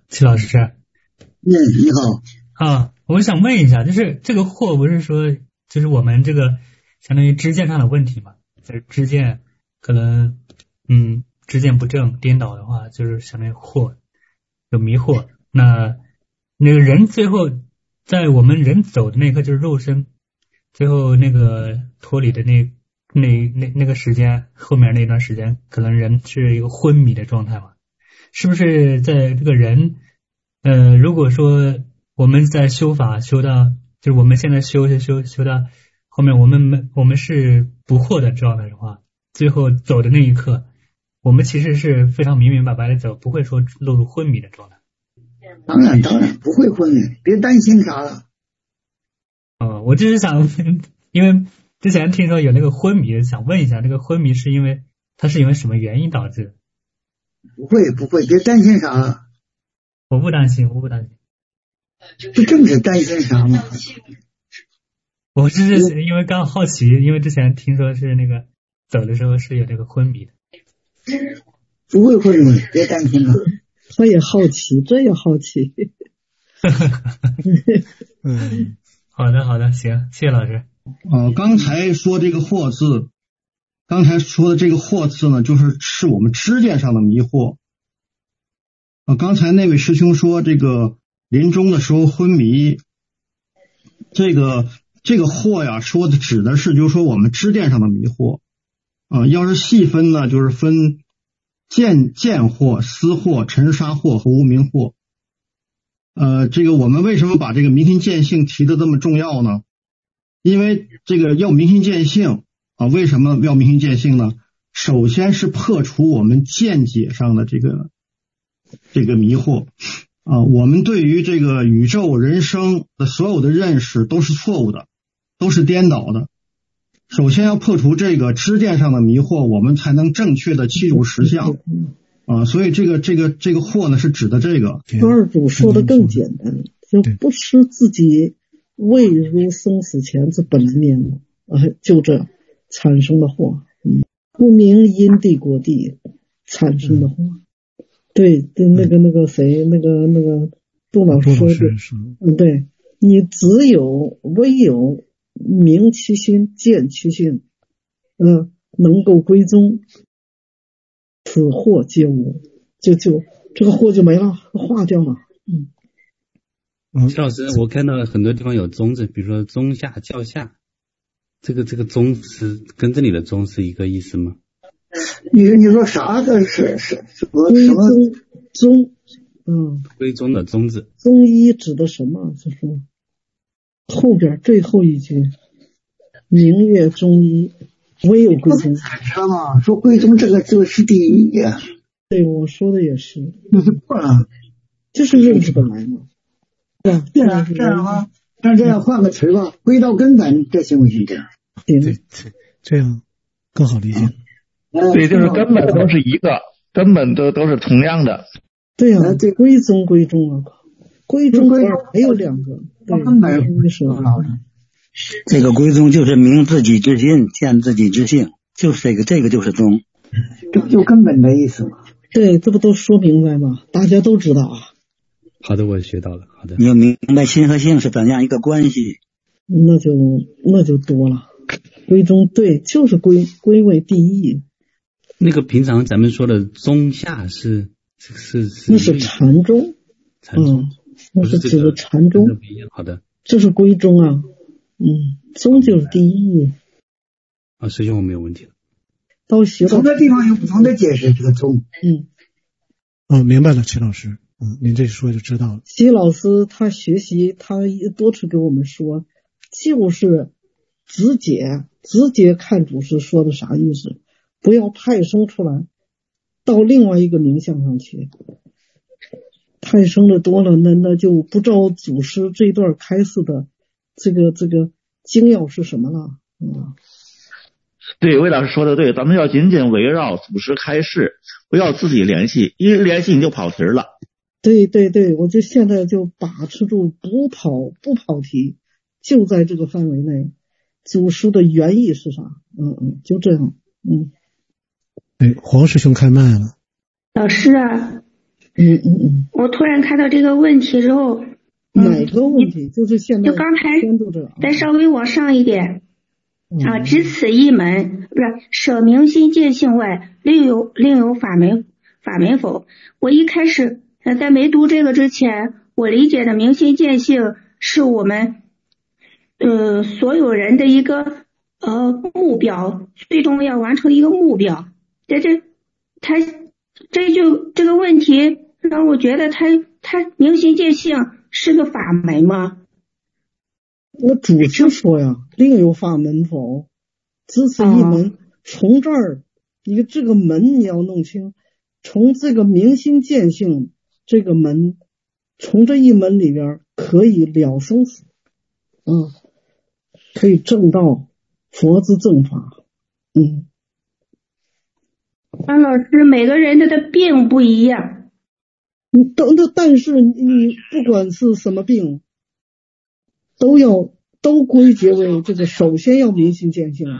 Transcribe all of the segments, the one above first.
齐老师。 你好。 我想问一下，就是这个祸不是说就是我们这个相当于知见上的问题嘛？就是知见可能知见不正颠倒的话，就是相当于惑，有迷惑。那个人最后在我们人走的那一刻，就是肉身最后那个脱离的那个时间，后面那段时间，可能人是一个昏迷的状态嘛？是不是在这个人如果说我们在修法修到，就是我们现在修到后面，我们是不惑的状态的话，最后走的那一刻，我们其实是非常明白的走，不会说落入昏迷的状态。 当然不会昏迷，别担心啥了。 我就是想，因为之前听说有那个昏迷，想问一下，那个昏迷是因为什么原因导致的？ 不会，别担心啥了。 我不担心。 这正是担心啥吗？ 我是因为刚好奇，因为之前听说是那个走的时候是有这个昏迷的。 不会昏迷，别担心了。 他也好奇，这也好奇。 好的，行，谢谢老师。 刚才说这个惑字，刚才说的这个惑字呢，是我们知见上的迷惑。刚才那位师兄说这个临终的时候昏迷，这个惑呀，说的指的是就是说我们知见上的迷惑。要是细分呢，就是分见惑、思惑、尘沙惑和无明惑。这个我们为什么把这个明心见性提得这么重要呢？因为这个要明心见性为什么要明心见性呢？首先是破除我们见解上的这个迷惑我们对于这个宇宙人生的所有的认识都是错误的，都是颠倒的。首先要破除这个知见上的迷惑，我们才能正确的记住实相所以这个惑呢是指的这个。 二主说的更简单，就不失自己未入生死前之本来面目就这产生的惑，不明因地果地产生的惑。对，那个谁，那个杜老师说的，对，你唯有明其心，见其性，能够归宗，此惑皆无，就这个惑就没了，化掉了。 齐老师，我看到很多地方有宗字，比如说宗下、教下，这个宗是跟这里的宗是一个意思吗？ 你说啥的是什么宗？ 归宗的宗字。 宗一指的什么？就是后边最后一句，明月中一，唯有归宗。 车嘛，说归宗这个是第一呀。 对，我说的也是。 就是不了， 就是认识本来嘛。 这样吗？那这样换个词吧，归到根本，这行不行？ 这样更好理解。 对，就是根本都是一个，根本都是同样的。 对啊，归宗啊，归宗没有两个。对， 根本这个归宗就是明自己之心，见自己之性，就是这个就是宗， 这不就根本的意思吗？ 对，这不都说明白吗？大家都知道啊。 好的，我学到了。好的， 你要明白心和性是怎样一个关系， 那就多了。归宗对，就是归为第一。 那个平常咱们说的宗下是那是禅宗，那是指的禅宗。 好的， 这是归宗啊，宗就是第一。 师兄我没有问题了。 到学不同的地方有不同的解释这个宗。 明白了，齐老师。您这说就知道了。 齐老师他学习，他多次给我们说，就是直接看祖师说的啥意思，不要派生出来到另外一个名相上去，派生的多了，那就不知道祖师这一段开示的这个精要是什么了。 对，魏老师说的对，咱们要紧紧围绕祖师开示，不要自己联系，一联系你就跑题了。 对，我就现在就把持住不跑题，就在这个范围内，祖师的原意是啥？就这样。 对，黄师兄开麦了。 老师啊， 我突然看到这个问题之后， 哪个问题？就是现在就刚才宣读者再稍微往上一点只此一门，不是舍明心见性外，另有法门否？我一开始在没读这个之前，我理解的明心见性是我们所有人的一个目标，最终要完成一个目标。这个问题让我觉得他明心见性是个法门吗？ 我主持说呀，另有法门否？只此一门，从这儿你这个门你要弄清，从这个明心见性这个门，从这一门里边可以了生死，可以证道佛之正法。 安老师，每个人的病不一样， 但是你不管是什么病，都归结为这个，首先要明心见性。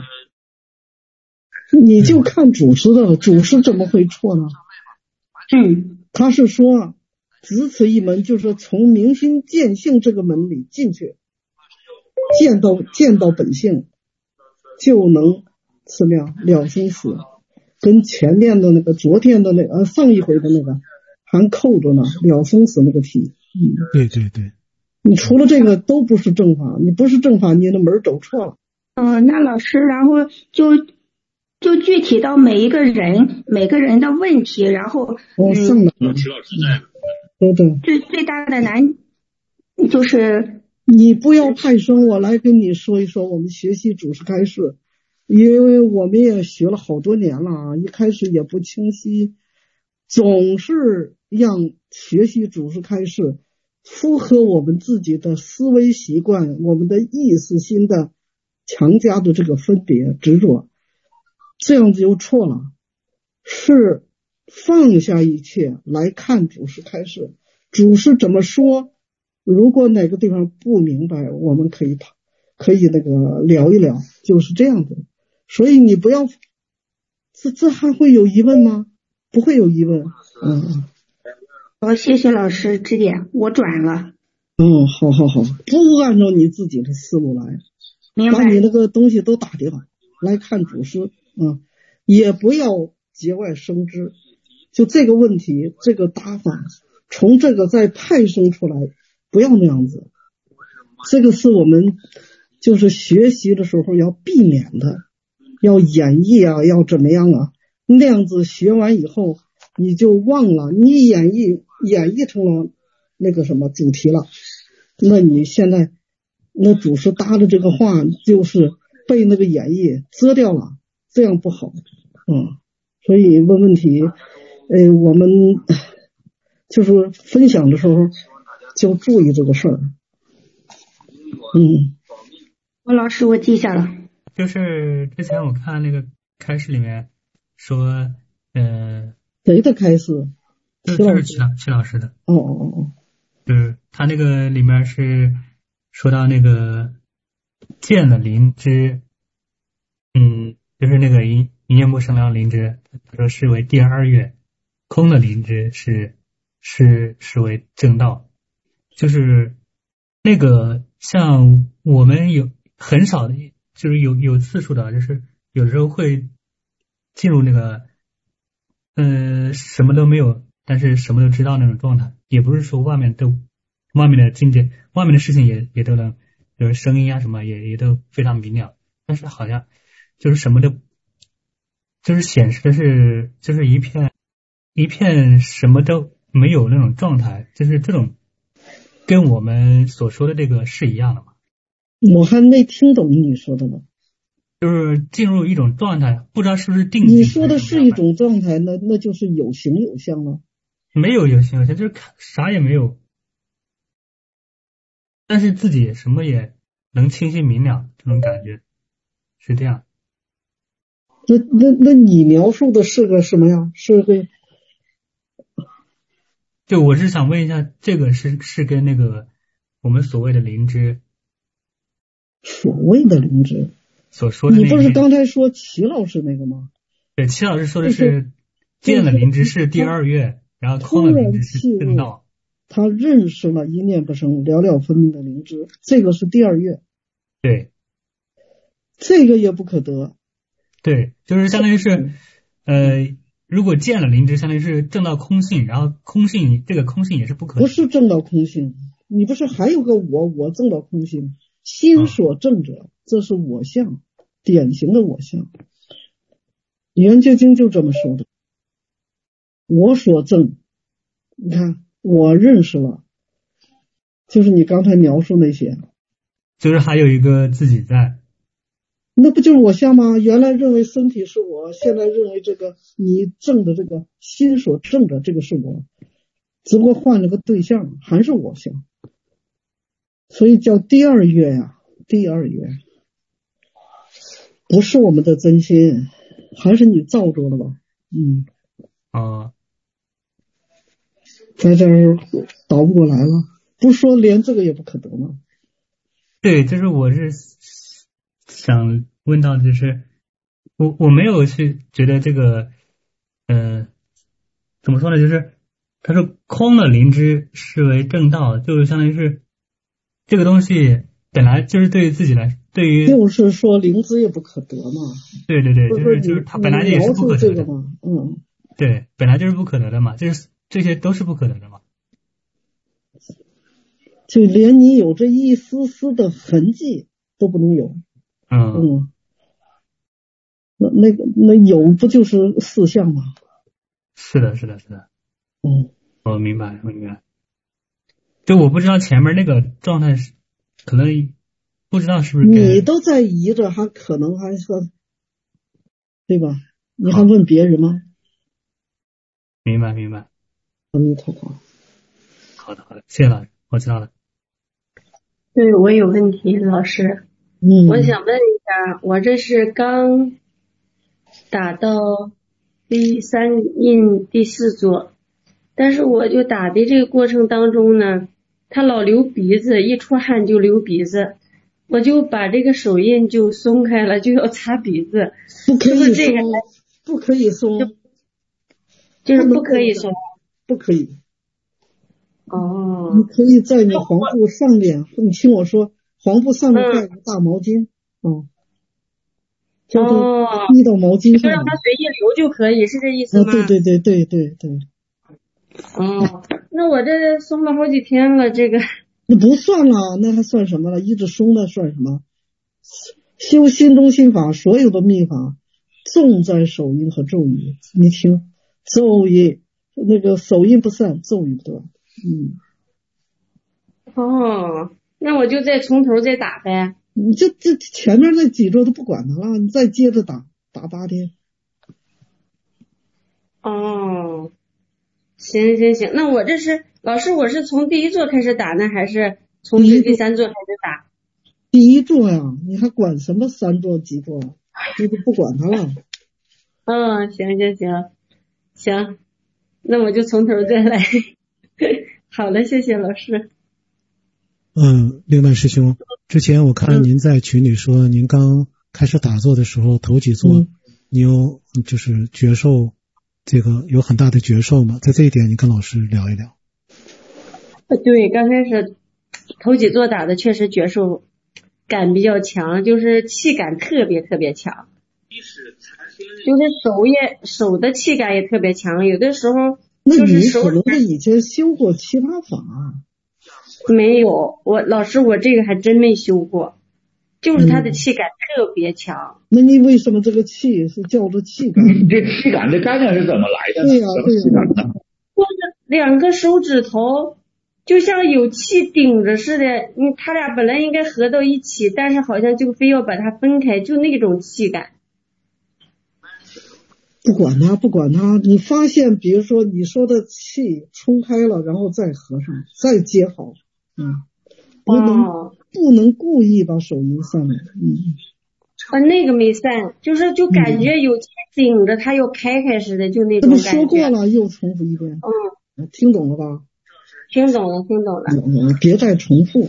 你就看祖师的了，祖师怎么会错呢？他是说只此一门，就是从明心见性这个门里进去，见到本性，就能怎么样了生死，跟前面的那个昨天的那个上一回的那个还扣着呢，了生死那个题。 对对对， 你除了这个都不是正法，你不是正法，你的门走错了。 那老师，然后就具体到每个人的问题，然后上来了。 最大的难就是你不要派生，我来跟你说一说我们学习祖师开示，因为我们也学了好多年了一开始也不清晰，总是让学习祖师开示符合我们自己的思维习惯，我们的意识心的强加的这个分别执着，这样子就错了。是放下一切来看祖师开示，祖师怎么说，如果哪个地方不明白，我们可以那个聊一聊，就是这样的。所以你不要这还会有疑问吗？不会有疑问。 谢谢老师指点，我转了。 好，不按照你自己的思路来， 明白， 把你那个东西都打掉来看祖师，也不要节外生枝，就这个问题这个答法从这个再派生出来，不要那样子，这个是我们就是学习的时候要避免的，要演绎要怎么样那样子学完以后你就忘了，你演绎成了那个什么主题了，那你现在那祖师搭的这个话就是被那个演绎遮掉了，这样不好。所以问题我们就是分享的时候就注意这个事儿。 老师我记下了。 就是之前我看那个开示里面说谁的开示？ 就是齐老师的。就是他那个里面是说到那个见了灵芝，就是那个一念不生了灵芝，他说是为第二月，空的灵芝是为正道。就是那个像我们有很少的，就是有次数的，就是有时候会进入那个什么都没有，但是什么都知道那种状态。也不是说外面的境界，外面的事情也都能，比如声音什么也都非常明了，但是好像就是什么都，就是显示的是就是一片什么都没有那种状态，就是这种跟我们所说的这个是一样的嘛？ 我还没听懂你说的呢。 就是进入一种状态，不知道是不是定境。 你说的是一种状态，那就是有形有相了。 没有形有相，就是啥也没有，但是自己什么也能清晰明了，这种感觉是这样。 那你描述的是个什么呀？是个， 就我是想问一下，这个是跟那个我们所谓的灵芝， 所谓的灵芝所说的那个， 你不是刚才说齐老师那个吗？ 对，齐老师说的是见了灵芝是第二月， 然后空的灵知是正道。 他认识了一念不生、了了分明的灵知，这个是第二月。 对， 这个也不可得。 对，就是相当于是，如果见了灵知，相当于是正道空性，然后空性这个空性也是不可得。 不是正道空性，你不是还有个我正道空性，心所正者，这是我相，典型的我相。圆觉经就这么说的，我所正，你看我认识了，就是你刚才描述那些， 就是还有一个自己在， 那不就是我相吗？原来认为身体是我，现在认为这个你正的这个心所正的这个是我，只不过换了个对象，还是我相，所以叫第二月呀，第二月不是我们的真心，还是你造作的吧？在这儿倒不过来了，不说连这个也不可得吗？ 对，就是我是想问到，就是我没有去觉得这个，怎么说呢？就是他说空的灵知视为正道，就是相当于是这个东西本来就是对于自己来，对于就是说灵知也不可得嘛。 对，就是它本来也是不可得的嘛。对，本来就是不可得的嘛，这些都是不可得的嘛。 就连你有这一丝丝的痕迹都不能有。那有不就是四相吗？ 是的。我明白。就我不知道前面那个状态是，可能不知道是不是你都在疑着，还可能还说，对吧？你还问别人吗？ 明白。 阿弥陀佛。 好的，谢谢老师，我知道了。 对，我有问题，老师。我想问一下，我这是刚打到第3印第4座，但是我就打的这个过程当中呢，他老流鼻子，一出汗就流鼻子，我就把这个手印就松开了，就要擦鼻子。 不可以松，不可以松， 就是不可以松， 不可以。你可以在你黄布上面，你听我说，黄布上面盖个大毛巾，叫做滴到毛巾上， 就让它随意流就可以，是这意思吗？ 对。 那我这松了好几天了，这个那不算了，那还算什么了？一直松那算什么？修心中心法，所有的秘法重在手印和咒语。你听，咒语那个手印不散，咒语不断。 那我就再从头再打呗。 你这前面那几周都不管它了，你再接着打8天。 行，那我这是老师，我是从第1座开始打呢，还是从第3座开始打？ 第1座呀，你还管什么3座几座？这就不管它了。 行，那我就从头再来。好的，谢谢老师。 另外师兄，之前我看您在群里说，您刚开始打坐的时候，头几座，你有就是觉受，这个有很大的觉受吗？在这一点，你跟老师聊一聊。 对，刚开始头几座打的确实觉受感比较强，就是气感特别强，就是手的气感也特别强，有的时候就是手。 那你可能是以前修过其他法。 没有，老师我这个还真没修过，就是他的气感特别强。 那你为什么这个气是叫做气感？ 这气感的概念是怎么来的？ 对呀， 就是2个手指头就像有气顶着似的，他俩本来应该合到一起，但是好像就非要把它分开，就那种气感。 不管它，你发现比如说你说的气冲开了，然后再合上，再接好。不能故意把手印散了。 那个没散，就感觉有气顶着它要开似的，就那种感觉。 这不说过了，又重复一遍。听懂了吧？ 听懂了。 别再重复。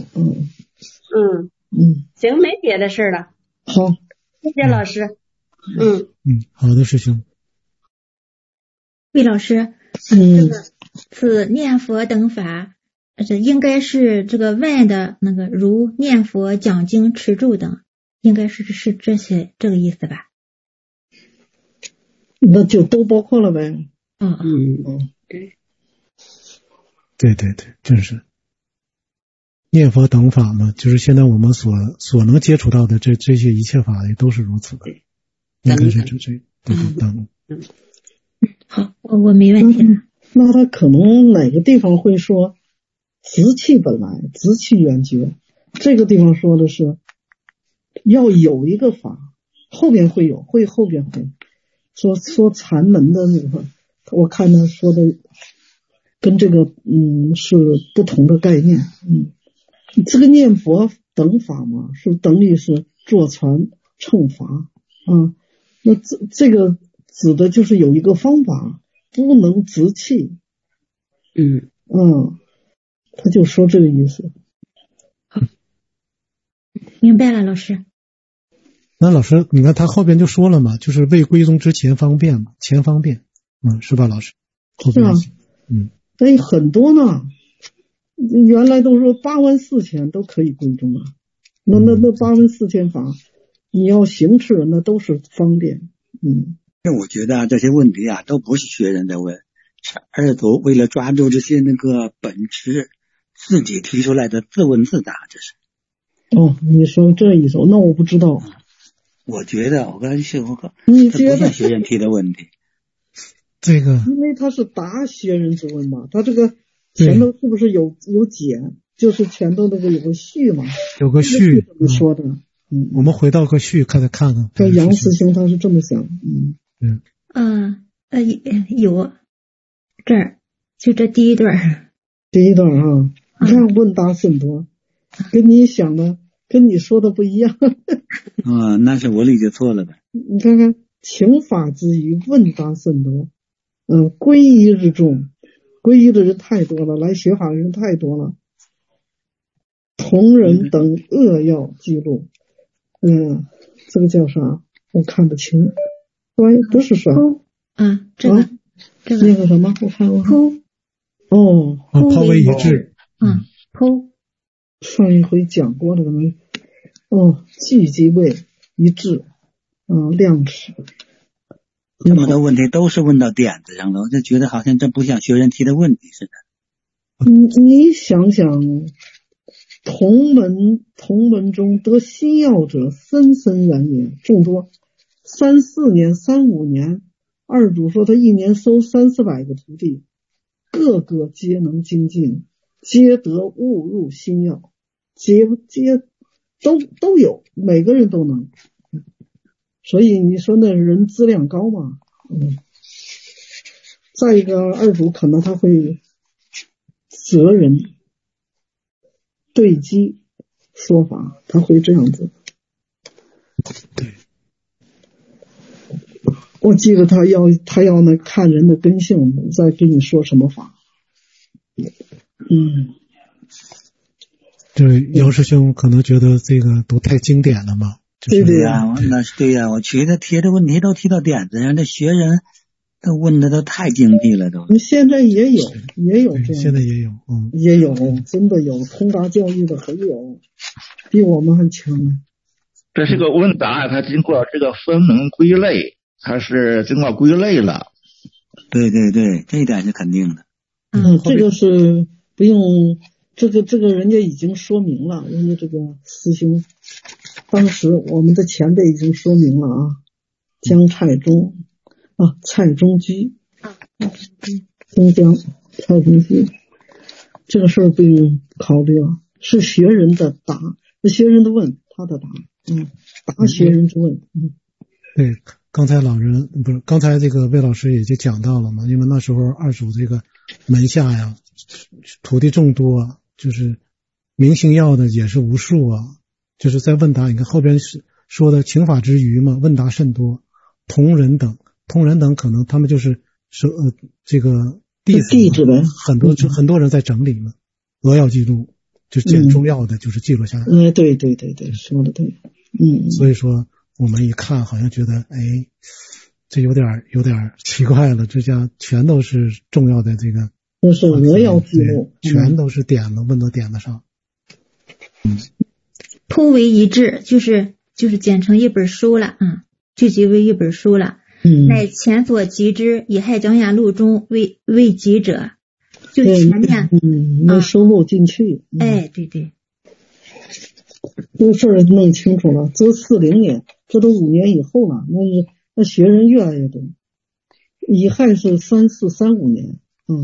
行，没别的事了。 好， 谢谢老师。 好的，师兄。 魏老师， 此念佛等法，这应该是这个外的那个如念佛、讲经、持咒等，应该是这些这个意思吧？ 那就都包括了呗。 对，就是念佛等法嘛，就是现在我们所能接触到的这些一切法也都是如此的，应该是这等。 好，我没问题了。 那他可能哪个地方会说直气本来，直气圆觉，这个地方说的是要有一个法，后边会说禅门的那个，我看他说的跟这个是不同的概念。这个念佛等法嘛，是等于是坐禅乘法啊。那这个指的就是有一个方法，不能直气。他就说这个意思。 好，明白了，老师。 那老师，你看他后边就说了嘛，就是为归宗之前方便嘛，前方便，是吧，老师？ 是啊，很多呢。原来都说84000都可以归宗啊，那84000法，你要行持，那都是方便。 那我觉得这些问题都不是学人在问，是二祖为了抓住这些那个本质，自己提出来的自问自答，这是。 你说这一首，那我不知道。 我觉得我跟谢佛哥， 你觉得不像学人提的问题。 这个， 因为他是答学人之问嘛，他这个前头是不是有解？就是前头那个有个序嘛， 有个序怎么说的？ 我们回到个序，看看。 这杨师兄他是这么想。 有这儿就这第一段。 你看问答甚多，跟你想的跟你说的不一样。 那是我理解错了呗。 你看看请法之余问答甚多，皈依日众，皈依的人太多了，来学法的人太多了。同人等扼要记录，这个叫啥？我看不清。不是啥？ 这个那个什么？我看过。 抛为一致。 上一回讲过了，可能。聚集为一致，量尺。 这么多问题都是问到点子上了，我就觉得好像这不像学人提的问题似的。 你想想，同门中得心要者森森然也，众多3、4年、3、5年，二祖说他一年收300、400个徒弟，个个皆能精进，皆得悟入心要，皆都有，每个人都能。所以你说那人质量高嘛？再一个，二祖可能他会择人对机说法，他会这样子。 对， 我记得他要那看人的根性，再跟你说什么法。 对，姚师兄可能觉得这个都太经典了嘛。 对呀，那是对呀。我觉得提的问题都提到点子上，这学人都问的都太精辟了，都。 现在也有这样， 现在也有， 也有，真的有通达教育的很有，比我们还强呢。 这是个问答，它经过这个分门归类，它是经过归类了。 对，这一点是肯定的。 这个是不用。这个人家已经说明了，人家这个师兄，当时我们的前辈已经说明了啊，江蔡中蔡中居，中江蔡中居，这个事儿不用考虑了，是学人的答，是学人的问，他的答，答学人之问。 对，刚才这个魏老师也就讲到了嘛，因为那时候二祖这个门下呀，徒弟众多，就是明星要的也是无数啊，就是在问答，你看后边是说的请法之余嘛，问答甚多，同人等可能他们就是这个弟子呗， 很多人在整理嘛，扼要记录，就捡重要的就是记录下来。 对，说的对。 所以说我们一看好像觉得这有点奇怪了，这家全都是重要的这个这是扼要记录， 全都是点子，问到点子上。 颇为一致，就是剪成一本书了啊，聚集为一本书了。乃前所集之以害讲雅录中为集者，就前面没收录进去。 哎，对对， 这个事儿弄清楚了。这40年，这都5年以后了，那学人越来越多。乙亥是3435年，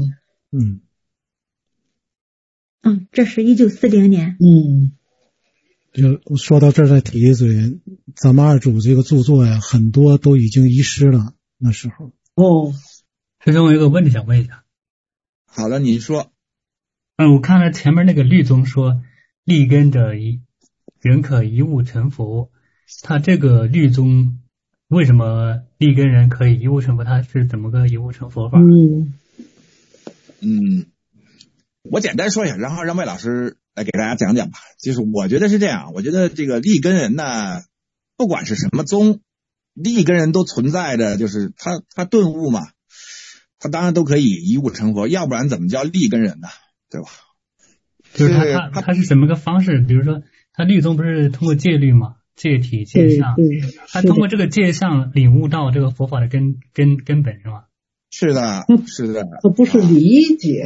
这是1940年。 就说到这儿再提一嘴，咱们二主这个著作呀，很多都已经遗失了。那时候师兄，我有个问题想问一下。 好的，您说。 我看了前面那个律宗说立根者人可一物成佛，他这个律宗为什么立根人可以一物成佛？他是怎么个一物成佛法？ 我简单说一下，然后让魏老师来给大家讲讲吧。就是我觉得是这样，我觉得这个立根人呢，不管是什么宗，立根人都存在的，就是他顿悟嘛，他当然都可以一物成佛，要不然怎么叫立根人呢？对吧？ 就是他是什么个方式？比如说他律宗不是通过戒律嘛，戒体戒相，他通过这个戒相领悟到这个佛法的根本是吗？ 是的，是的。 他不是理解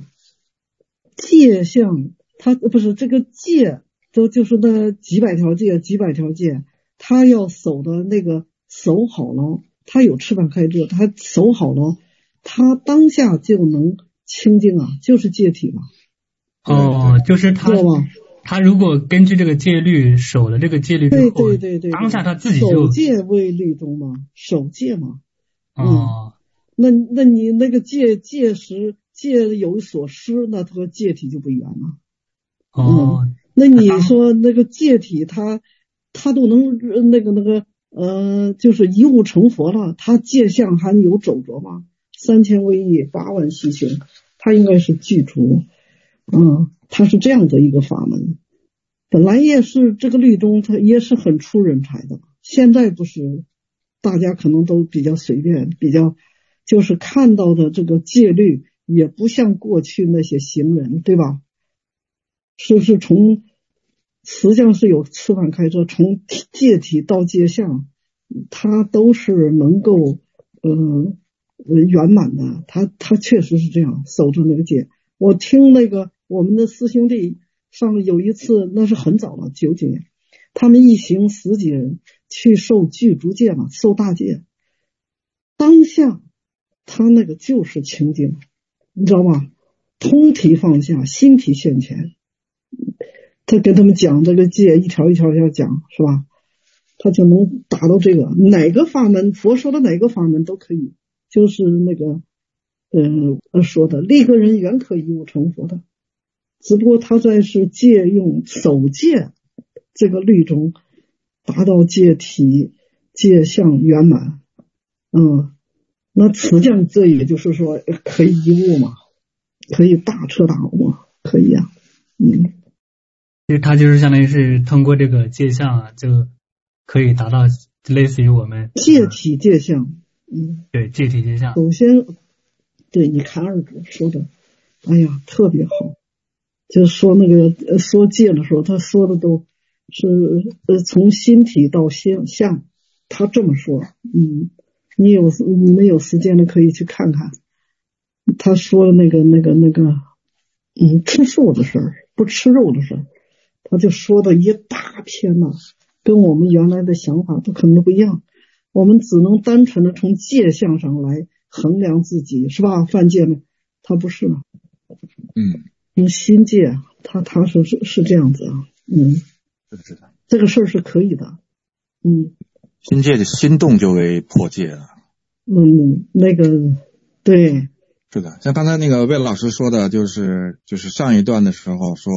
戒相，他不是这个戒，就是那几百条戒，他要守的那个守好了，他有翅膀开智，他守好了，他当下就能清净啊，就是戒体嘛。 就是他如果根据这个戒律守了这个戒律之后， 对， 当下他自己就守戒为律宗嘛，守戒嘛。那你那个戒有所失，那他和戒体就不一样了。那你说那个戒体他都能就是一物成佛了，他戒相还有走着吗？3000威仪8万细行，他应该是具足。他是这样的一个法门。本来也是这个律宗，他也是很出人才的。现在不是，大家可能都比较随便，比较就是看到的这个戒律也不像过去那些行人，对吧？是从实际上是有翅膀开智，从戒体到戒相，他都是能够圆满的。他确实是这样守住那个戒。我听那个我们的师兄弟上有一次，那是很早了，90年，他们一行10几人去受具足戒嘛，受大戒，当下他那个就是清净，你知道吗？通体放下，心体现前。他跟他们讲这个戒，一条一条讲，是吧？他就能达到这个，哪个法门，佛说的哪个法门都可以，就是那个说的立根人原可一物成佛的，只不过他在是借用守戒这个律中达到戒体戒相圆满。那实际上这也就是说可以一物嘛，可以大彻大悟嘛，可以啊。 其实他就是相当于是通过这个戒相啊，就可以达到类似于我们戒体戒相。 对，戒体戒相。 首先对，你看二主说的，哎呀，特别好。就是说那个说戒的时候，他说的都是从心体到相，他这么说。你们有时间的可以去看看。他说的那个吃素的事儿，不吃肉的事儿，他就说的一大篇呢，跟我们原来的想法都可能不一样。我们只能单纯的从戒相上来衡量自己，是吧？犯戒呢，他不是。用心戒，他是这样子啊。 是的， 这个事儿是可以的。 心戒的心动就为破戒了。 那个对。 是的，像刚才那个魏老师说的，就是上一段的时候说，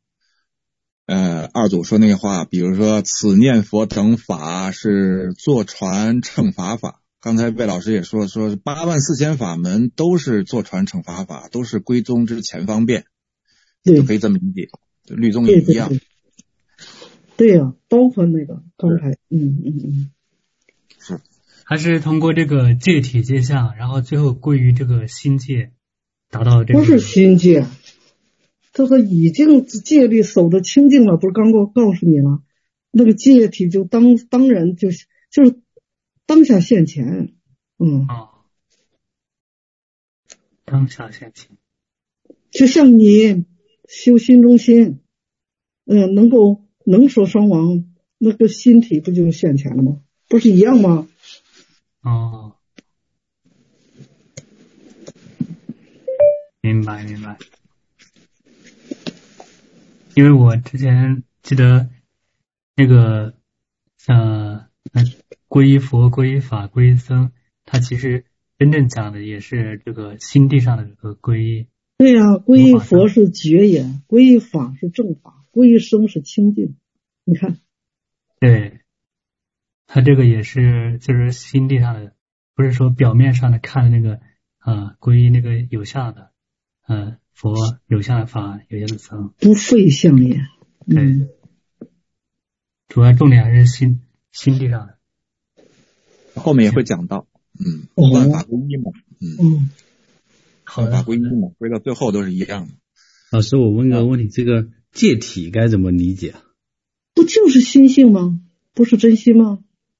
二祖说那个话，比如说此念佛等法是坐传乘法法。刚才魏老师也说84000法门都是坐传乘法法，都是归宗之前方便，就可以这么理解，就律宗也一样。 对呀，包括那个刚才， 是， 还是通过这个戒体戒相，然后最后归于这个心戒， 达到这个。 不是心戒，这个已经戒律守得清净了，不是刚告诉你了，那个戒体就当然就是当下现前， 当下现前， 就像你修心中心，能说双亡，那个心体不就现前了吗？不是一样吗？ 明白。因为我之前记得那个皈依佛、皈依法、皈依僧，它其实真正讲的也是这个心地上的这个皈依。 对呀，皈依佛是觉也，皈依法是正法，皈依僧是清净。你看， 对，它这个也是就是心地上的，不是说表面上的看那个皈依那个有相的佛，有相的法，有相的僧， 不废相也。 对，主要重点还是心地上的。 后面也会讲到，万法归一嘛，万法归一嘛，归到最后都是一样的。 老师，我问个问题，这个戒体该怎么理解啊？ 不就是心性吗？不是真心吗？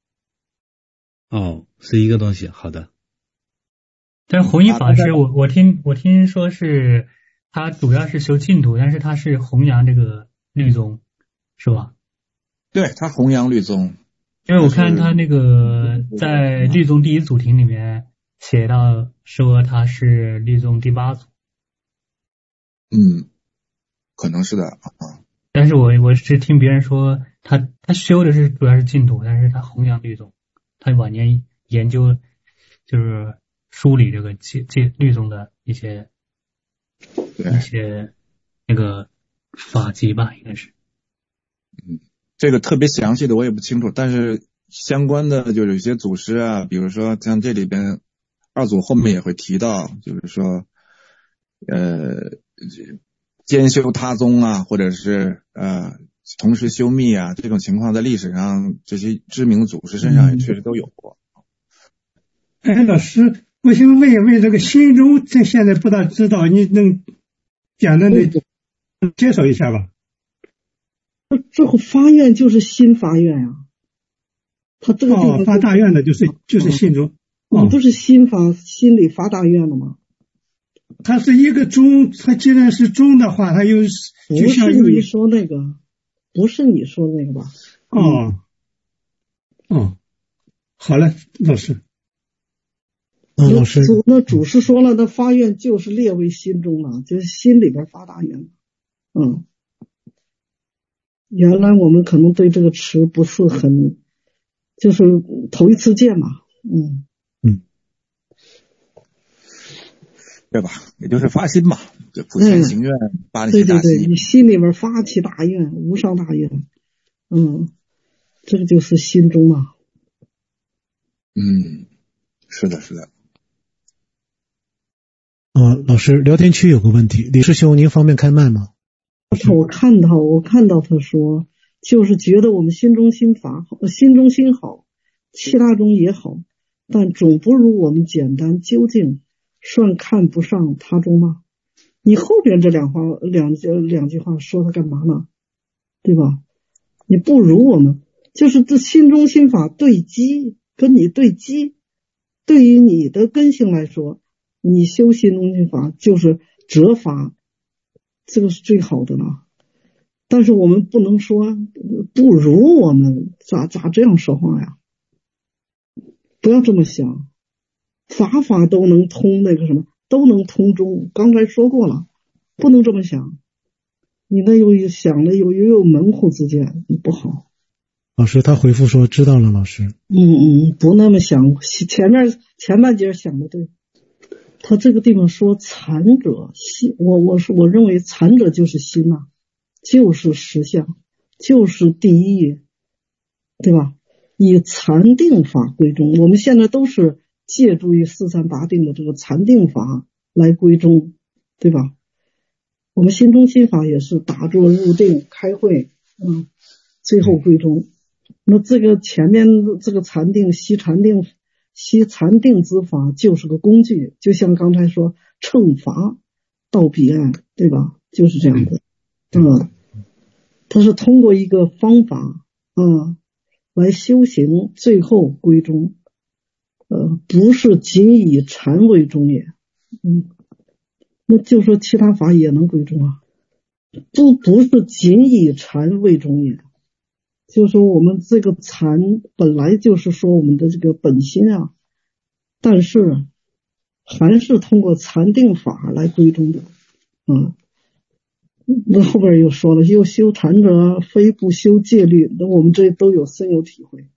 是一个东西。好的。 但是弘一法师，我听说是他主要是修净土，但是他是弘扬这个律宗，是吧？ 对，他弘扬律宗。 因为我看他那个在律宗第一祖庭里面写到说他是律宗第8祖。 可能是的但是我是听别人说他修的是主要是净土，但是他弘扬律宗，他晚年研究就是梳理这个律宗的一些那个法籍吧，应该是。 这个特别详细的我也不清楚，但是相关的就有一些祖师啊，比如说像这里边二祖后面也会提到，就是说兼修他宗啊，或者是同时修密啊，这种情况在历史上这些知名祖师身上也确实都有过。 老师，我想问一问这个心中，这现在不大知道，你能简单的介绍一下吧？ 这个发愿就是心发愿呀，他这个地方发大愿的就是心中， 你不是心里发大愿了吗？ 它是一个中，它既然是中的话，它又就像不是你说那个，不是你说那个吧？ 好了，老师。 老师， 那祖师说了，那发愿就是列为心中了，就是心里边发大愿。原来我们可能对这个词不是很，就是头一次见嘛。 对吧？也就是发心嘛，就普贤行愿，发起大心。 对，你心里边发起大愿，无上大愿。这个就是心中嘛。 是的。 老师，聊天区有个问题，李师兄，您方便开麦吗？ 我看到他说，就是觉得我们心中心法好，心中心好，其他中也好，但总不如我们简单究竟，算看不上他中吗？你后边这两句话说他干嘛呢？对吧？你不如我们，就是这心中心法对机，跟你对机，对于你的根性来说，你修心中心法就是折法，这个是最好的了。但是我们不能说不如我们，咋这样说话呀？不要这么想，法都能通那个什么，都能通中。刚才说过了，不能这么想。你那又想了有门户之见，不好。 老师他回复说知道了，老师。 不那么想，前半截想的对。他这个地方说禅者心，我认为禅者就是心呐，就是实相，就是第一义，对吧？以禅定法归宗，我们现在都是借助于四禅八定的这个禅定法来归宗，对吧？我们心中心法也是打坐入定开会，最后归宗。那这个前面这个禅定习禅定之法就是个工具，就像刚才说乘法到彼岸，对吧？就是这样的。他是通过一个方法来修行，最后归宗。不是仅以禅为宗也。那就说其他法也能归宗啊。不是仅以禅为宗也。就是说我们这个禅本来就是说我们的这个本心啊，但是还是通过禅定法来归宗的。那后边又说了，又修禅者非不修戒律，那我们这都有深有体会。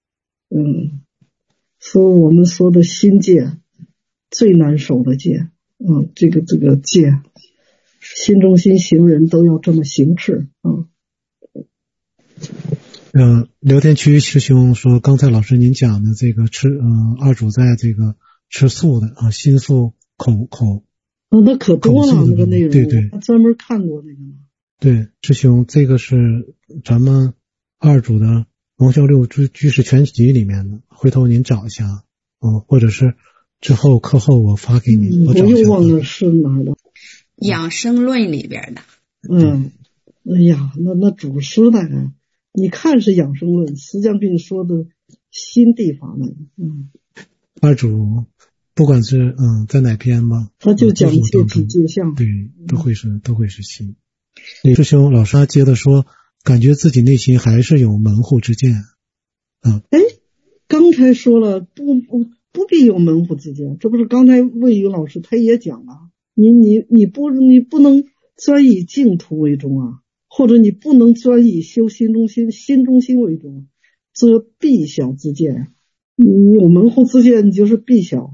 说我们说的心戒最难守的戒，这个戒，心中心行人都要这么行持。 聊天区师兄说，刚才老师您讲的这个二主在这个吃素的心素口那可多了那个内容， 对， 他专门看过那个。 对，师兄，这个是咱们二主的龙啸六居士全集里面的，回头您找一下，或者是之后课后我发给你。 我又忘了是哪儿的， 养生论里边的。 哎呀，那祖师的，你看是养生论，实际上跟你说的心地法门。 二主不管是在哪篇吧， 他就讲戒体戒相， 对，都会是心。李师兄老师他接着说，感觉自己内心还是有门户之见。 刚才说了不必有门户之见，这不是刚才魏宇老师他也讲了，你不能专以净土为宗啊，或者你不能专以修心中心为宗，则必小之见。你有门户之见，你就是必小。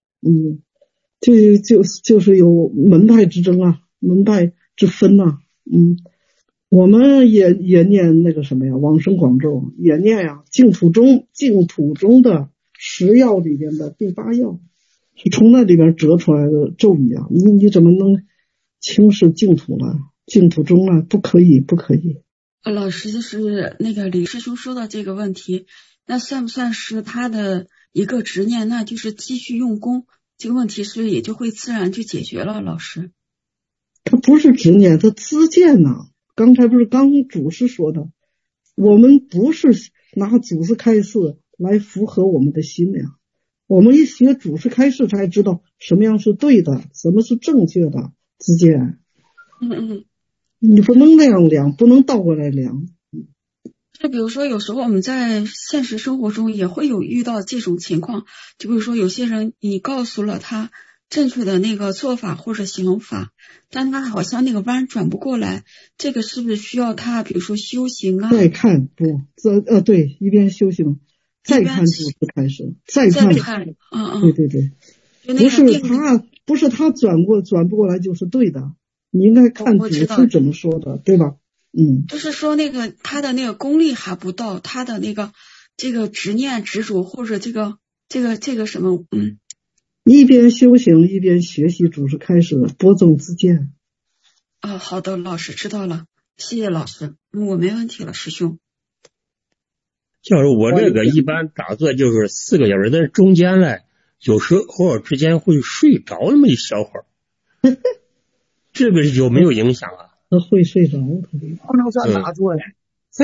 就是有门派之争啊，门派之分啊。我们也念那个什么呀，往生广咒，也念呀，净土中的10要里边的第8要，是从那里边折出来的咒语啊。你怎么能轻视净土了？净土中了，不可以。 老师，就是那个李师兄说的这个问题，那算不算是他的一个执念？那就是继续用功，这个问题是不是也就会自然就解决了？老师， 他不是执念，他知见呐。刚才不是祖师说的，我们不是拿祖师开示来符合我们的心呀。我们一学祖师开示才知道什么样是对的，什么是正确的知见。你不能那样量，不能倒过来量。 就比如说有时候我们在现实生活中也会有遇到这种情况，就比如说有些人你告诉了他正确的那个做法或者行法，但他好像那个弯转不过来，这个是不是需要他比如说修行啊？ 再看对，一边修行再看祖师开始，再看对，不是他转不过来就是对的，你应该看祖师怎么说的，对吧？ 就是说那个他的那个功力还不到，他的那个这个执念执着或者这个什么一边修行一边学习祖师开始播种知见。 好的，老师知道了，谢谢老师，我没问题了，师兄。 就是我这个一般打坐就是4个小时，但是中间呢有时偶尔之间会睡着那么一小会儿，这个有没有影响啊？ 会睡着， 不能算打坐呀。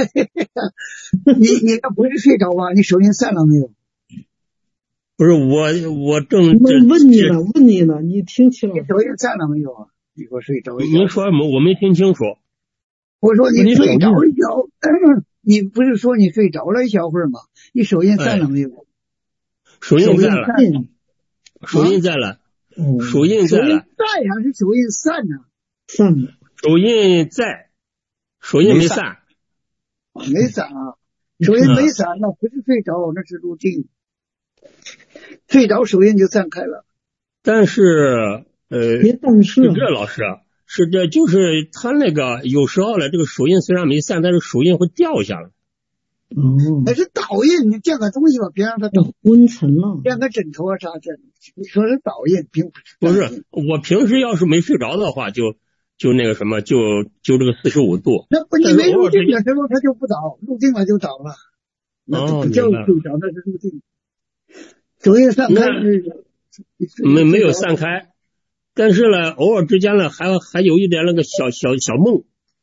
你这不是睡着吧？你手印散了没有？ 不是我正问你了，你听清了？ 你手印散了没有啊？你说睡着？ 您说什么？我没听清楚。 我说你睡着一觉，你不是说你睡着了一小会儿吗？你手印散了没有？ 手印在了。手印在了。手印在了。 在呀，是手印散呢。 散了。 手印在，手印没散。 没散啊，手印没散，那不是睡着，那是入定。睡着手印就散开了。 但是是这老师是这，就是他那个有时候呢，这个手印虽然没散，但是手印会掉下来。 那是倒印，你垫个东西吧，别让它倒昏沉了。 垫个枕头啊啥的，你说是倒印，并不是。我平时要是没睡着的话，就那个什么，就这个45度。 那不你没入定的时候，它就不倒，入定了就倒了。那不叫睡着，那是入定。手印散开是没有散开， 但是呢，偶尔之间呢，还有一点那个小梦。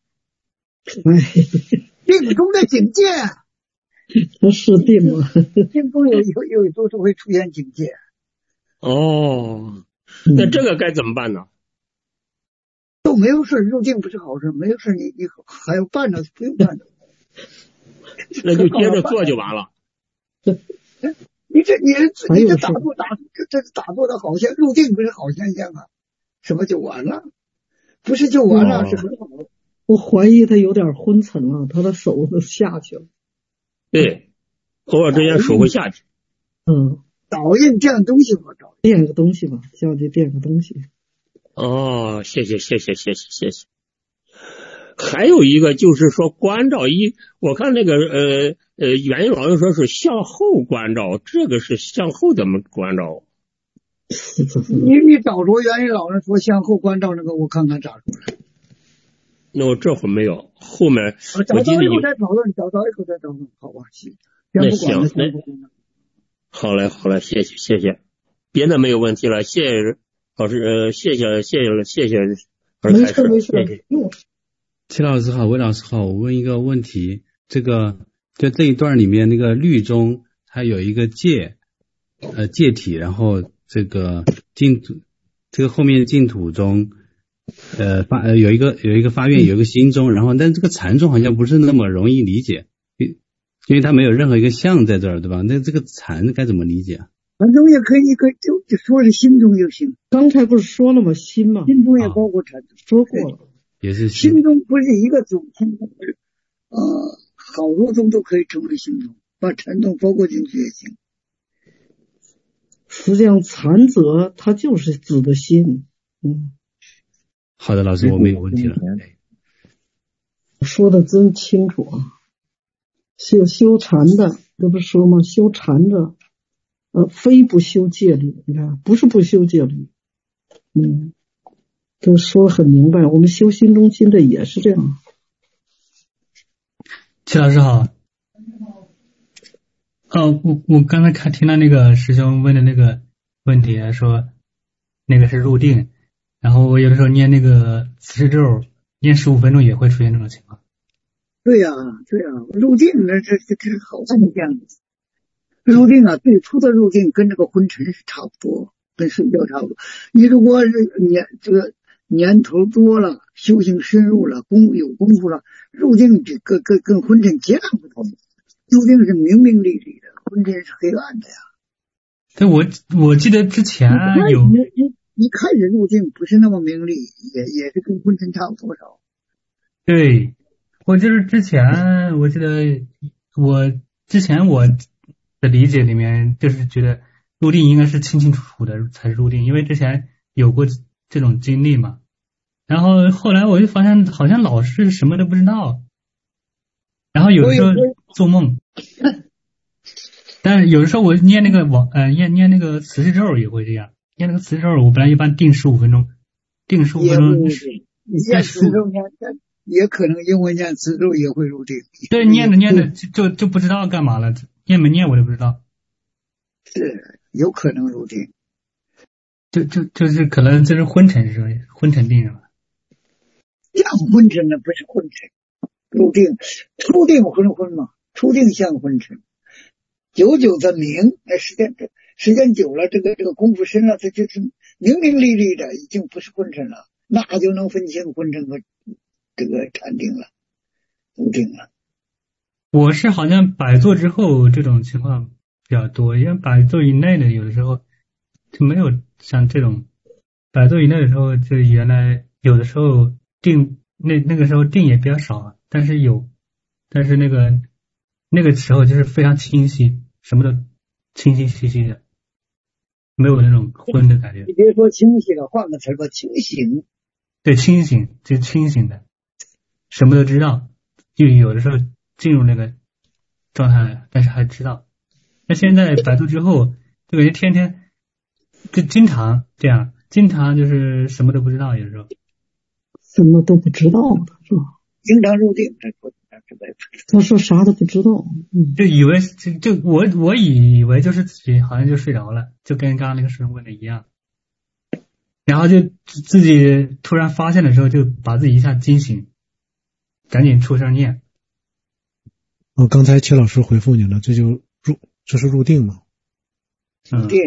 定中的境界， 它是定吗？ 定中有时候会出现境界。 哦，那这个该怎么办呢？ 都没有事，入定不是好事，没有事你还要办呢，不用办。 那就接着做就完了。 你这打坐的好像入定不是好现象啊？什么就完了？不是就完了，是很好。 我怀疑他有点昏沉了，他的手都下去了。 对，偶尔之间手会下去。 导印这样东西吧， 垫个东西吧，下去垫个东西。 哦，谢谢。还有一个就是说关照我看那个袁老师说是向后关照，这个是向后怎么关照？ 你找着袁老师说向后关照那个，我看看找出来。 那我这会儿没有，后面找到以后再讨论，好吧？ 那行，好嘞，谢谢，别的没有问题了，谢谢老师，谢谢二开始，谢谢。 齐老师好，魏老师好，我问一个问题，就这一段里面那个律中它有一个戒体，然后这个净土，这个后面净土中有一个发愿，有一个心中，然后但这个禅宗好像不是那么容易理解，因为它没有任何一个相在这儿，对吧？那这个禅该怎么理解啊？ 禅宗也可以就说是心中就行。 刚才不是说了吗？心嘛， 心中也包括禅宗， 说过了。 也是心中不是一个宗，好多宗都可以成为心宗，把禅宗包括进去也行。 实际上禅者他就是指的心。 好的，老师，我没有问题了。 说的真清楚啊！修禅的，这不是说吗？修禅的，非不修戒律，你看，不是不修戒律，都说得很明白。我们修心中心的也是这样。 齐老师好。我刚才听到那个师兄问的那个问题，说那个是入定，然后我有的时候念那个慈氏咒，念15分钟也会出现这种情况。 对呀，入定那这好现象。入定啊，最初的入定跟这个昏沉是差不多，跟睡觉差不多。你如果是年头多了，修行深入了，有功夫了，入定这个跟昏沉截然不同。入定是明明丽丽的，昏沉是黑暗的呀。 对，我记得之前有一开始入定不是那么明丽，也是跟昏沉差不多少。 对，我就是之前我记得我的理解里面就是觉得入定应该是清清楚楚的才是入定，因为之前有过这种经历嘛。然后后来我就发现好像老是什么都不知道，然后有的时候做梦，但是有的时候我念那个念那个慈氏咒也会这样，念那个慈氏咒我本来一般定15分钟，念慈咒也可能因为念慈咒也会入定。 对，念着就不知道干嘛了，念没念我都不知道。 是有可能入定， 就是可能这是昏沉定是吧？ 像昏沉的不是昏沉，入定初定昏嘛，初定像昏沉，久久的明，时间久了，这个功夫深了，它就是明明丽丽的，已经不是昏沉了，那就能分清昏沉和这个禅定了，入定了。 我是好像摆坐之后这种情况比较多，因为摆坐以内的有的时候就没有像这种摆坐以内的时候，就原来有的时候定那个时候定也比较少，但是那个时候就是非常清晰，什么都清晰兮兮的，没有那种昏的感觉。 你别说清晰了，换个词吧，清醒。 对，清醒就清醒的，什么都知道，就有的时候进入那个状态了，但是还知道。那现在摆渡之后，就感觉天天就经常这样，经常就是什么都不知道，有时候什么都不知道的是吧？ 经常入定， 他说啥都不知道， 就以为我以为就是自己好像就睡着了，就跟刚刚那个师兄问的一样。 然后就自己突然发现的时候，就把自己一下惊醒，赶紧出声念。 刚才齐老师回复你了，这是入定嘛？ 入定。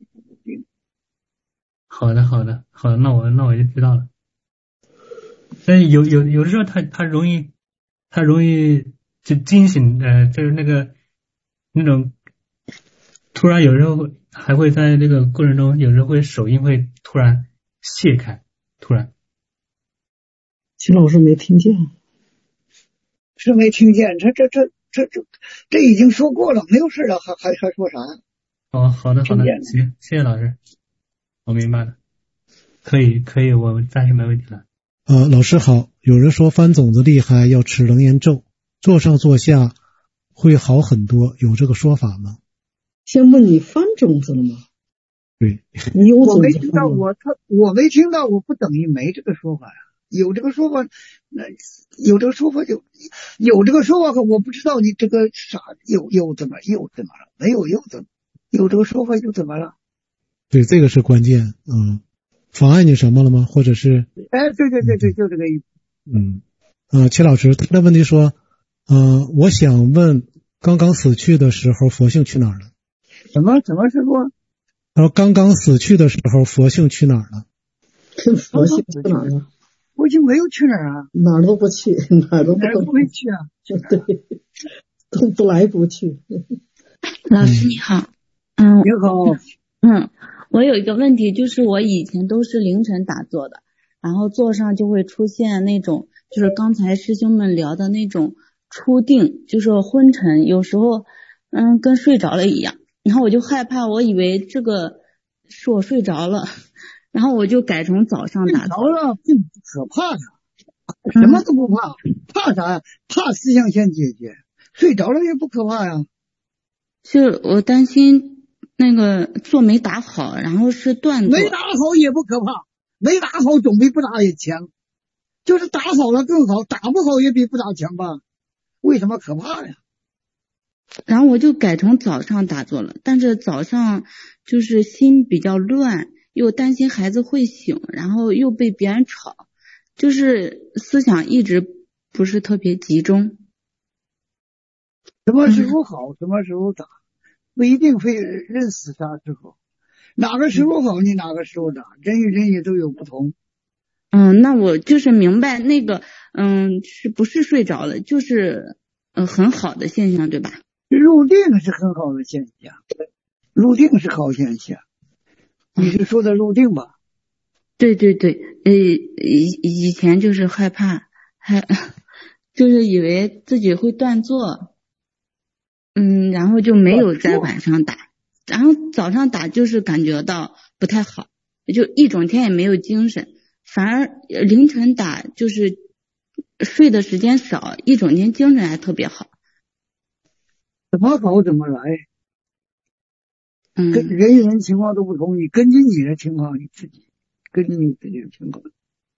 好的，那我就知道了。但有的时候他容易就惊醒，就是那种突然有时候还会在这个过程中，有时候会手印会突然卸开，突然。 齐老师没听见， 是没听见，这已经说过了，没有事了，还说啥呀？ 哦，好的，行，谢谢老师，我明白了，可以，我暂时没问题了。 老师好，有人说翻种子厉害，要持楞严咒，坐上坐下会好很多，有这个说法吗？ 先问你翻种子了吗？ 对， 你有我没听到，我没听到，我不等于没这个说法呀。有这个说法，有这个说法就有这个说法，我不知道你这个啥又怎么了？没有又怎么？有这个说法又怎么了？ 对，这个是关键。妨碍你什么了吗？或者是？ 哎，对，就这个意思。齐老师，他的问题说，我想问，刚刚死去的时候，佛性去哪儿了？ 怎么师傅？ 他说刚刚死去的时候，佛性去哪儿了？ 佛性去哪儿了？ 佛性没有去哪儿啊？ 哪儿都不去，哪儿都不会去啊？ 对，都来不去。 老师你好， 你好， 我有一个问题，就是我以前都是凌晨打坐的，然后坐上就会出现那种，就是刚才师兄们聊的那种初定，就是昏沉，有时候跟睡着了一样，然后我就害怕，我以为这个是我睡着了，然后我就改成早上打坐。 睡着了并不可怕的，什么都不怕，怕啥呀？怕思想先解决，睡着了也不可怕呀。 就我担心那个坐没打好，然后是断坐。 没打好也不可怕，没打好总比不打也强，就是打好了更好，打不好也比不打强吧？为什么可怕呀？ 然后我就改成早上打坐了，但是早上就是心比较乱，又担心孩子会醒，然后又被别人吵，就是思想一直不是特别集中。 什么时候好，什么时候打，不一定非认死啥时候，哪个时候好你哪个时候打，人与人也都有不同。 那我就是明白那个是不是睡着了，就是很好的现象，对吧？ 入定是很好的现象，入定是好现象。你是说的入定吧？ 对，以前就是害怕，就是以为自己会断坐，然后就没有在晚上打，然后早上打就是感觉到不太好，就一整天也没有精神，反而凌晨打就是睡的时间少，一整天精神还特别好。 怎么好怎么来，跟人与人情况都不同，你根据你的情况，你自己根据你自己的情况。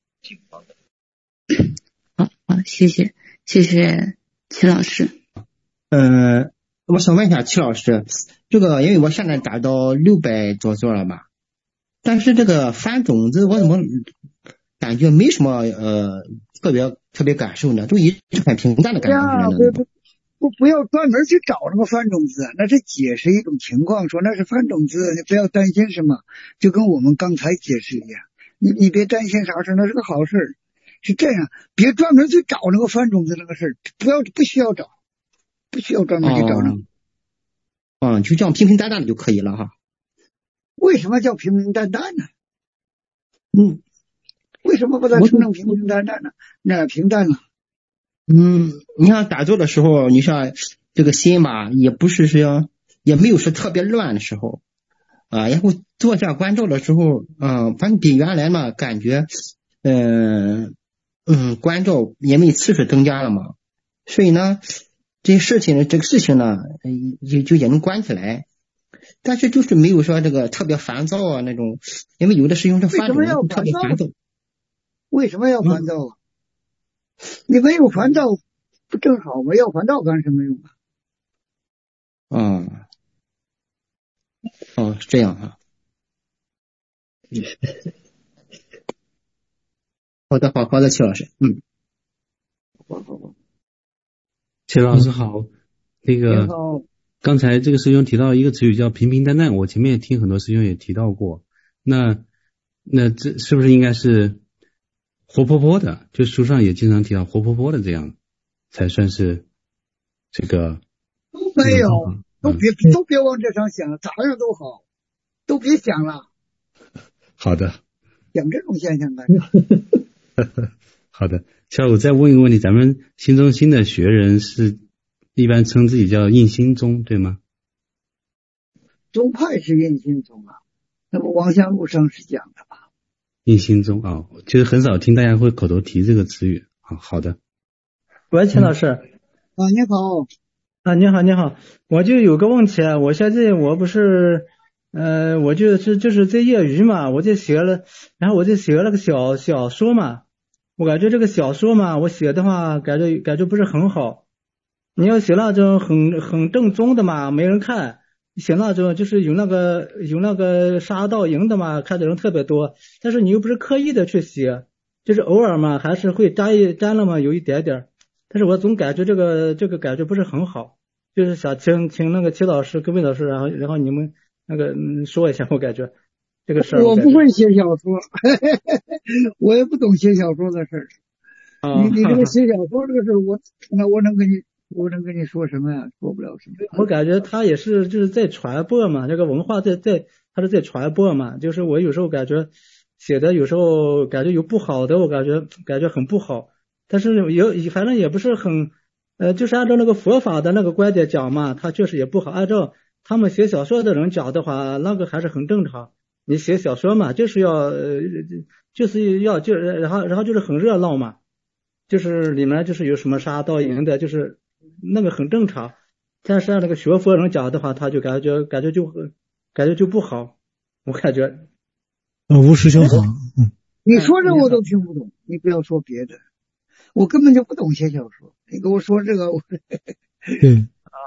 好，谢谢齐老师。 我想问一下齐老师，这个因为我现在达到600多座了嘛，但是这个翻种子我怎么感觉没什么特别感受呢？就一直很平淡的感觉。 不要专门去找那个翻种子，那是解释一种情况，说那是翻种子，你不要担心什么，就跟我们刚才解释一样，你别担心啥事，那是个好事，是这样，别专门去找那个翻种子那个事，不需要找，不需要专门去找那个。 就这样平平淡淡的就可以了哈。 为什么叫平平淡淡呢？为什么把它称成平平淡淡呢？那平淡了。 你像打坐的时候，你像这个心吧，也不是说也没有说特别乱的时候然后坐下观照的时候，反正比原来嘛感觉，观照因为次数增加了嘛，所以呢，这个事情呢，就也能观起来，但是就是没有说这个特别烦躁啊那种，因为有的师兄是烦躁，特别烦躁。 为什么要烦躁啊？你没有烦躁不正好吗？要烦躁干什么用啊？是这样哈。 好的，齐老师。 齐老师好，那个刚才这个师兄提到一个词语叫平平淡淡，我前面也听很多师兄也提到过，那这是不是应该是活泼泼的？就书上也经常提到活泼泼的，这样才算是这个。 没有，都别往这上想了，咋样都好，都别想了。 好的。 想这种现象干啥？ 好的，下午再问一个问题，咱们新中心的学人是一般称自己叫印心宗，对吗？ 宗派是印心宗啊，那么王香路上是讲的吧？ 印心宗啊，就是很少听大家会口头提这个词语啊。好的。 喂，钱老师。 你好。 你好，我就有个问题啊，我现在我不是我就是在业余嘛，我就写了，然后我就写了个小说嘛，我感觉这个小说嘛，我写的话感觉不是很好。你要写那种很正宗的嘛，没人看；写那种就是有那个杀盗淫的嘛，看的人特别多。但是你又不是刻意的去写，就是偶尔嘛，还是会沾了嘛，有一点点。但是我总感觉这个感觉不是很好，就是想请那个齐老师跟魏老师，然后你们那个说一下，我感觉这个事儿。 我不会写小说，我也不懂写小说的事儿。你这个写小说这个事儿，我能跟你说什么呀？说不了什么。 我感觉他也是就是在传播嘛，这个文化他是在传播嘛。就是我有时候感觉写的有时候感觉有不好的，我感觉很不好。但是反正也不是很就是按照那个佛法的那个观点讲嘛，他确实也不好。按照他们写小说的人讲的话，那个还是很正常。你写小说嘛，就是要然后就是很热闹嘛，就是里面就是有什么杀盗淫的，就是那个很正常。但是按那个学佛人讲的话，他就感觉就不好，我感觉。 吴师兄好。 你说这我都听不懂，你不要说别的。我根本就不懂写小说，你跟我说这个， 对，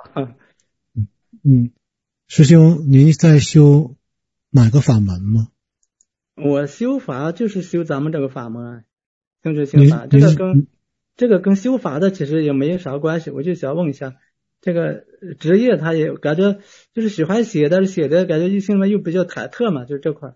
师兄，您在修哪个法门吗？ 我修法就是修咱们这个法门，政治修法，这个跟修法的其实也没啥关系。我就想问一下，这个职业他也感觉就是喜欢写的感觉心里面又比较忐忑嘛，就是这块。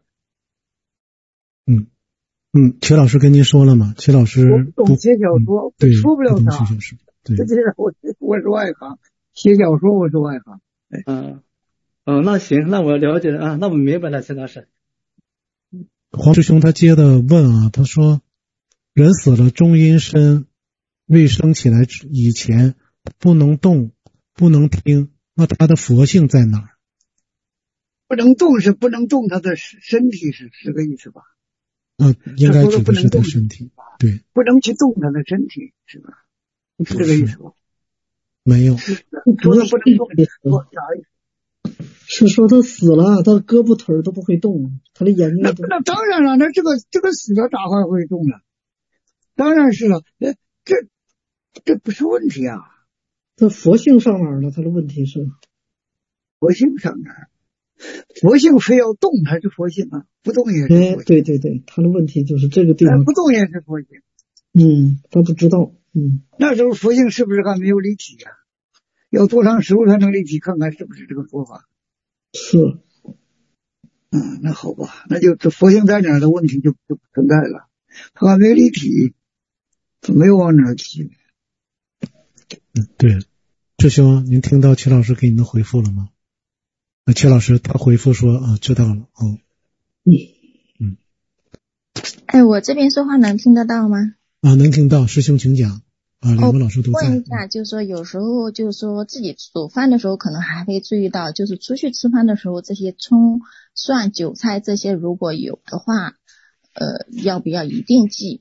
齐老师跟您说了吗？齐老师不懂写小说， 对， 说不了啥。 对， 这就是我是外行，写小说我是外行。 那行，那我了解了啊，那我明白了，齐老师。 黄师兄他接着问啊，他说人死了中阴身未升起来以前不能动不能听，那他的佛性在哪儿？ 不能动是不能动他的身体是个意思吧？ 应该指的是他身体，对， 不能去动他的身体，是吧？是这个意思吧？ 没有， 说的不能动，啥意思？ 是说他死了，他的胳膊腿都不会动，他的眼睛那当然了，那这个死了咋还会动呢？当然是了，这不是问题啊。 他佛性上哪儿了？他的问题是佛性上哪儿？佛性非要动才是佛性啊，不动也是佛性。 对，他的问题就是这个地方。 不动也是佛性。 他不知道。 那时候佛性是不是还没有立体啊？要坐上石头才能立体，看看是不是这个说法？ 是。 那好吧，那就这佛性在哪儿的问题就不存在了。他还没立体，没有往哪儿去。 对，师兄，您听到齐老师给您的回复了吗？齐老师他回复说知道了。 我这边说话能听得到吗？ 能听到，师兄请讲。两位老师都在。 问一下，就是说有时候就是说自己煮饭的时候，可能还会注意到，就是出去吃饭的时候，这些葱、蒜、韭菜这些如果有的话，要不要一定忌？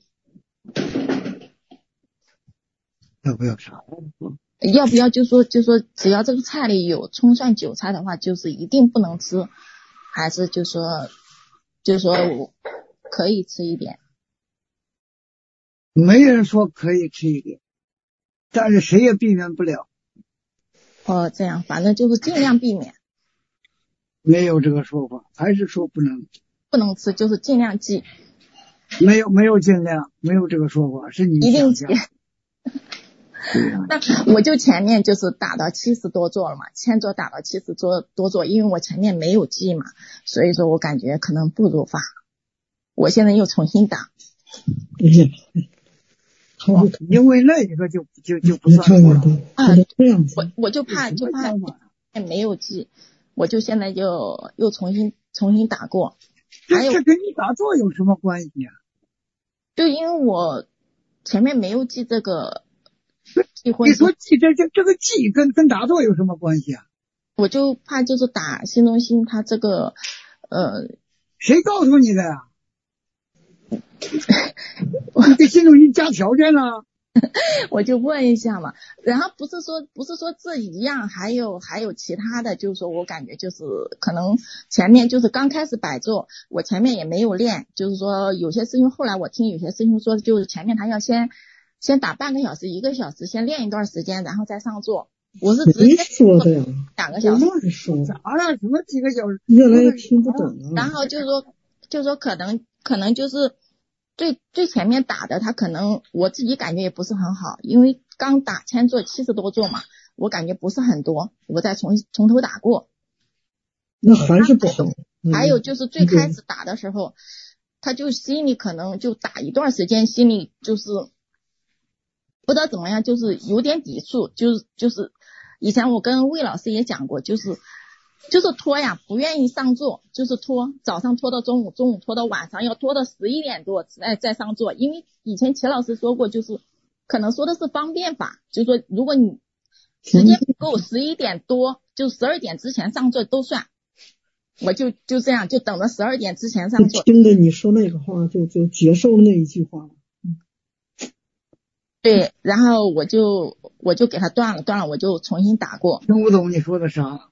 要不要啥？ 要不要就说只要这个菜里有葱蒜韭菜的话，就是一定不能吃，还是就说我可以吃一点？ 没人说可以吃一点，但是谁也避免不了。 这样，反正就是尽量避免。 没有这个说法，还是说不能吃，就是尽量忌。 没有尽量，没有这个说法，是你想象。 那我就前面就是打到70多座了嘛，前座打到70多座，因为我前面没有记嘛，所以说我感觉可能不如法。我现在又重新打。 因为那一个就不算错了啊，这样子。 我就怕没有记，我就现在就又重新打过。 这跟你打坐有什么关系啊？ 就因为我前面没有记这个记婚。 你说记这个记跟打坐有什么关系啊？ 我就怕就是打新中心，他这个谁告诉你的呀？你给新中心加条件了？ 我就问一下嘛，然后不是说这一样，还有其他的，就是说我感觉就是可能前面就是刚开始摆坐，我前面也没有练，就是说有些师兄后来我听有些师兄说，就是前面他要先打半个小时1个小时，先练一段时间，然后再上座。我是直接说的呀 ，2个小时。 乱说啥呀？什么几个小时？ 越来越听不懂了。 然后就是说可能就是最前面打的，他可能我自己感觉也不是很好，因为刚打前座70多座嘛，我感觉不是很多，我再从头打过。 那还是不好。 还有就是最开始打的时候，他就心里可能就打一段时间，心里就是不知道怎么样，就是有点抵触，就是以前我跟魏老师也讲过，就是拖呀，不愿意上座，就是拖，早上拖到中午，中午拖到晚上，要拖到11点多再上座。因为以前齐老师说过，就是可能说的是方便法，就是说如果你时间不够11点多，就12点之前上座都算。我就这样，就等着12点之前上座。 听着你说那个话，就接受那一句话了。 对，然后我就给他断了，我就重新打过。 听不懂你说的啥？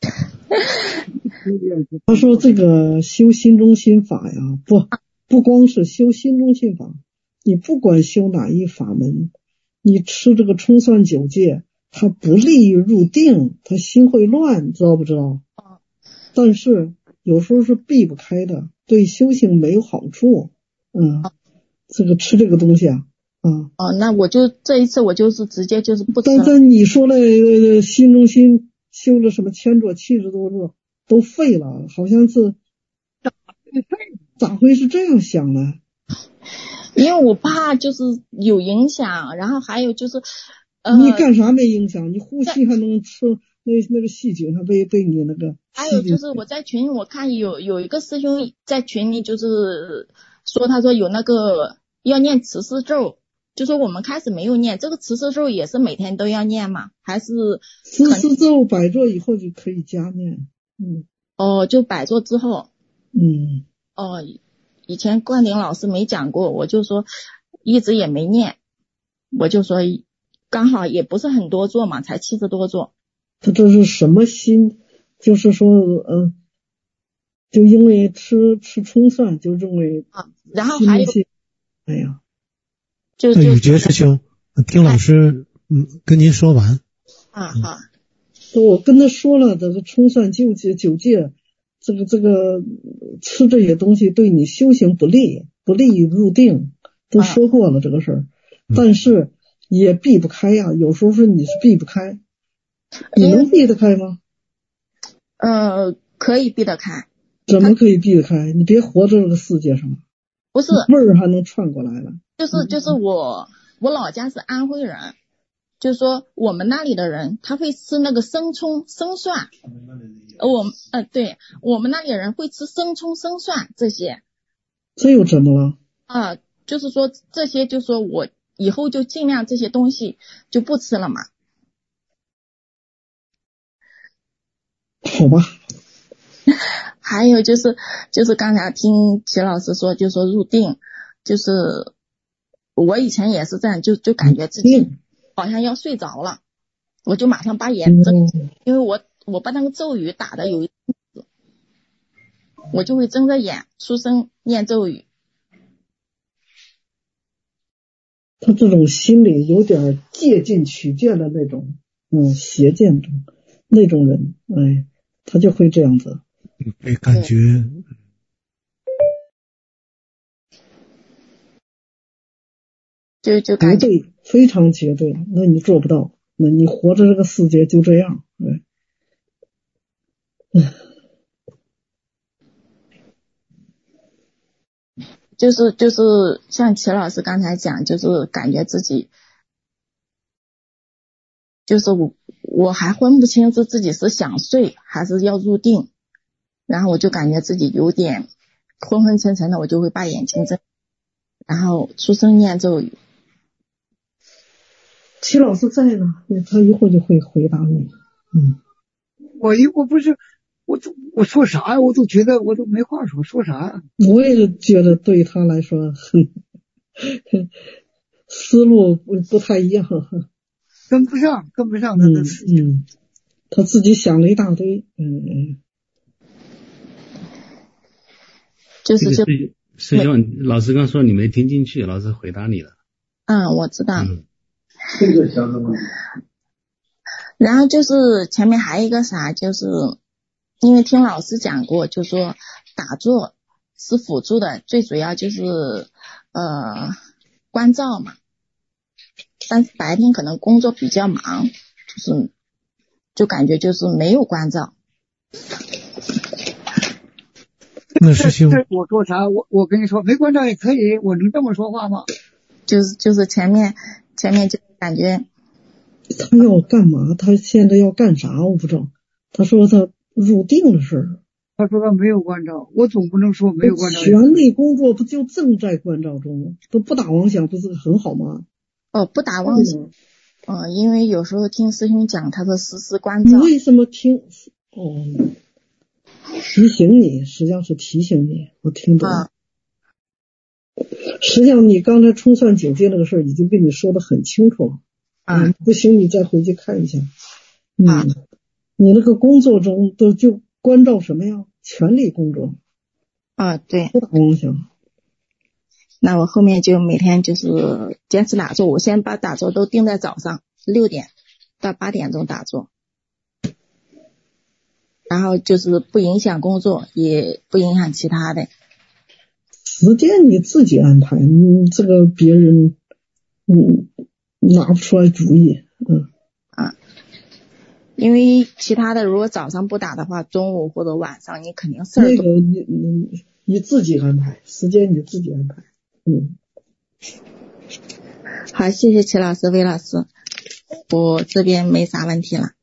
他说这个修心中心法呀，不光是修心中心法，你不管修哪一法门，你吃这个冲算9戒，它不利于入定，它心会乱，知道不知道？但是有时候是避不开的，对修行没有好处。这个吃这个东西啊。 那我就这一次我就是直接就是不吃了。 但你说了心中心修了什么1000座70多座都废了，好像是咋会是这样想呢？ 因为我怕就是有影响，然后还有就是你干啥没影响？你呼吸还能吃那个细菌还被你那个。 还有就是我在群里我看有一个师兄在群里就是说，他说有那个要念持世咒，就说我们开始没有念这个持世咒，也是每天都要念吗？还是持世咒摆坐以后就可以加念？ 就摆坐之后。以前冠顶老师没讲过，我就说一直也没念，我就说刚好也不是很多座嘛，才70多座。 他这是什么心？就是说就因为吃冲算就认为然后还有哎呀， 就宇杰师兄听老师跟您说完。 好。 我跟他说了，这个冲算9戒这个吃这些东西对你修行不利于入定，都说过了这个事儿。但是也避不开呀，有时候是你是避不开。你能避得开吗？ 可以避得开。 怎么可以避得开？你别活在这个世界上。 不是味儿还能串过来了。 就是我老家是安徽人，就是说我们那里的人他会吃那个生葱生蒜，对，我们那里人会吃生葱生蒜这些。 这又怎么了？ 就是说这些，就是说我以后就尽量这些东西就不吃了嘛。 好吧。 还有就是刚才听齐老师说，就说入定，就是我以前也是这样，就感觉自己好像要睡着了，我就马上把眼睁，因为我把那个咒语打的有一次，我就会睁着眼出声念咒语。 他这种心里有点借鉴取鉴的那种邪见中那种人，他就会这样子。 会感觉就感觉绝对非常绝对，那你做不到，那你活着这个世界就这样， 就是像齐老师刚才讲，就是感觉自己就是我还分不清是自己是想睡还是要入定，然后我就感觉自己有点昏昏沉沉的，我就会把眼睛睁，然后出声念咒语。 齐老师在呢，他一会儿就会回答你。 我不是我说啥呀？我都觉得我都没话说啥呀？ 我也觉得对他来说思路不太一样， 跟不上他的事情。 他自己想了一大堆。 就是师兄，老师刚说你没听进去，老师回答你了。 我知道。 这个想什么？ 然后就是前面还有一个啥，就是因为听老师讲过，就说打坐是辅助的，最主要就是关照嘛。但是白天可能工作比较忙，就感觉就是没有关照。 那师兄， 我说啥？我跟你说，没关照也可以，我能这么说话吗？ 就是前面就感觉他要干嘛？他现在要干啥？我不知道。他说他入定的事儿。 他说他没有关照，我总不能说没有关照。 权力工作不就正在关照中？都不打妄想，不是很好吗？ 不打妄想。因为有时候听师兄讲，他说时时关照。 你为什么听？提醒你，实际上是提醒你。我听懂了。实际上你刚才冲算警戒那个事儿已经跟你说得很清楚了。不行，你再回去看一下。你那个工作中都就关照什么呀？权力工作。 对。 不打妄想。 那我后面就每天就是坚持打坐，我先把打坐都定在早上6点到8点钟打坐，然后就是不影响工作，也不影响其他的。 时间你自己安排，你这个别人拿不出来主意。 因为其他的如果早上不打的话，中午或者晚上你肯定事儿多。 那个你自己安排，时间你自己安排。 好，谢谢齐老师、魏老师，我这边没啥问题了。